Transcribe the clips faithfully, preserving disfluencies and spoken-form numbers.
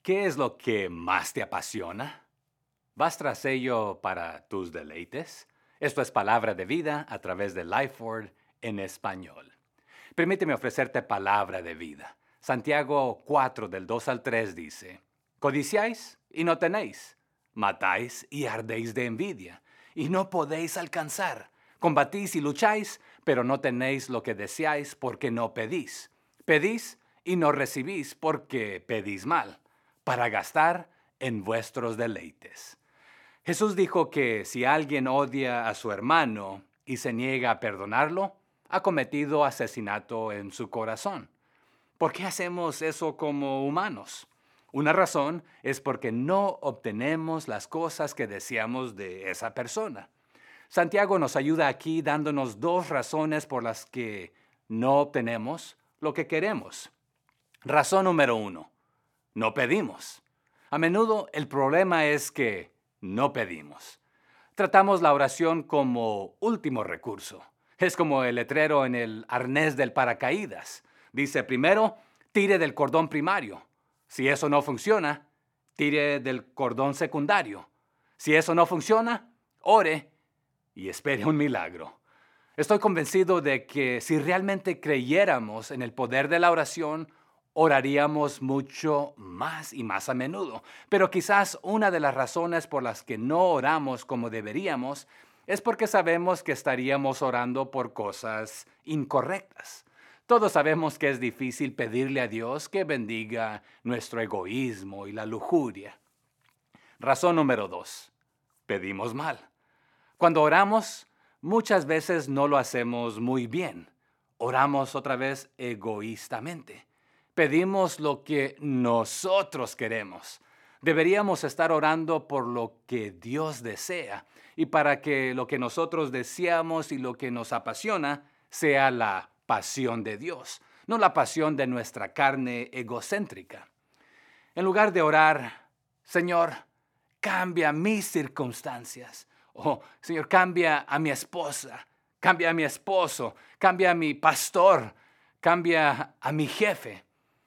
¿Qué es lo que más te apasiona? ¿Vas tras ello para tus deleites? Esto es Palabra de Vida a través de Lifeword en español. Permíteme ofrecerte palabra de vida. Santiago cuatro, del dos al tres dice: Codiciáis y no tenéis, matáis y ardéis de envidia, y no podéis alcanzar. Combatís y lucháis, pero no tenéis lo que deseáis porque no pedís. Pedís y no recibís porque pedís mal, para gastar en vuestros deleites. Jesús dijo que si alguien odia a su hermano y se niega a perdonarlo, ha cometido asesinato en su corazón. ¿Por qué hacemos eso como humanos? Una razón es porque no obtenemos las cosas que deseamos de esa persona. Santiago nos ayuda aquí dándonos dos razones por las que no obtenemos lo que queremos. Razón número uno: no pedimos. A menudo el problema es que no pedimos. Tratamos la oración como último recurso. Es como el letrero en el arnés del paracaídas. Dice primero, tire del cordón primario. Si eso no funciona, tire del cordón secundario. Si eso no funciona, ore y espere un milagro. Estoy convencido de que si realmente creyéramos en el poder de la oración, oraríamos mucho más y más a menudo. Pero quizás una de las razones por las que no oramos como deberíamos es porque sabemos que estaríamos orando por cosas incorrectas. Todos sabemos que es difícil pedirle a Dios que bendiga nuestro egoísmo y la lujuria. Razón número dos: pedimos mal. Cuando oramos, muchas veces no lo hacemos muy bien. Oramos otra vez egoístamente. Pedimos lo que nosotros queremos. Deberíamos estar orando por lo que Dios desea y para que lo que nosotros deseamos y lo que nos apasiona sea la pasión de Dios, no la pasión de nuestra carne egocéntrica. En lugar de orar, Señor, cambia mis circunstancias. Oh, Señor, cambia a mi esposa, cambia a mi esposo, cambia a mi pastor, cambia a mi jefe.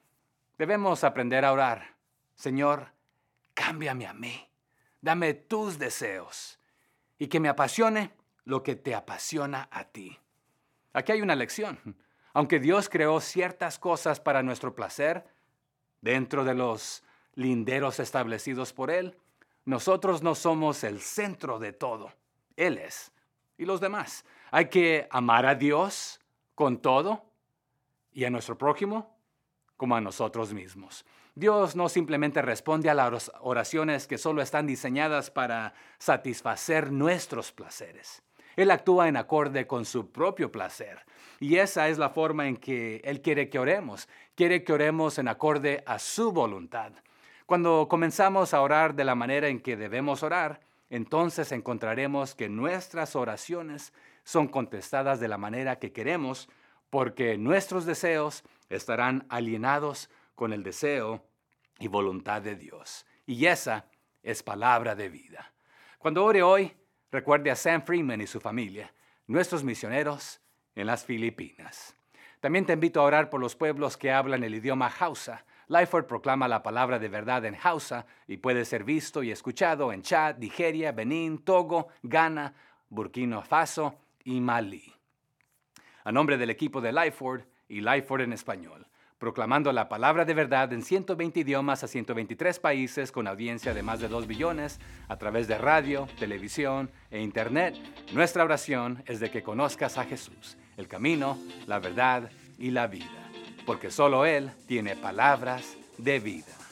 Debemos aprender a orar. Señor, cámbiame a mí. Dame tus deseos y que me apasione lo que te apasiona a ti. Aquí hay una lección. Aunque Dios creó ciertas cosas para nuestro placer, dentro de los linderos establecidos por Él, nosotros no somos el centro de todo. Él es. Y los demás. Hay que amar a Dios con todo y a nuestro prójimo como a nosotros mismos. Dios no simplemente responde a las oraciones que solo están diseñadas para satisfacer nuestros placeres. Él actúa en acorde con su propio placer. Y esa es la forma en que Él quiere que oremos. Quiere que oremos en acorde a su voluntad. Cuando comenzamos a orar de la manera en que debemos orar, entonces encontraremos que nuestras oraciones son contestadas de la manera que queremos, porque nuestros deseos estarán alineados con el deseo y voluntad de Dios. Y esa es palabra de vida. Cuando ore hoy, recuerde a Sam Freeman y su familia, nuestros misioneros en las Filipinas. También te invito a orar por los pueblos que hablan el idioma Hausa. Lifeword proclama la palabra de verdad en Hausa y puede ser visto y escuchado en Chad, Nigeria, Benín, Togo, Ghana, Burkina Faso y Malí. A nombre del equipo de Lifeword y Lifeword en español, proclamando la palabra de verdad en ciento veinte idiomas a ciento veintitrés países con audiencia de más de dos billones a través de radio, televisión e internet, nuestra oración es de que conozcas a Jesús, el camino, la verdad y la vida, porque solo Él tiene palabras de vida.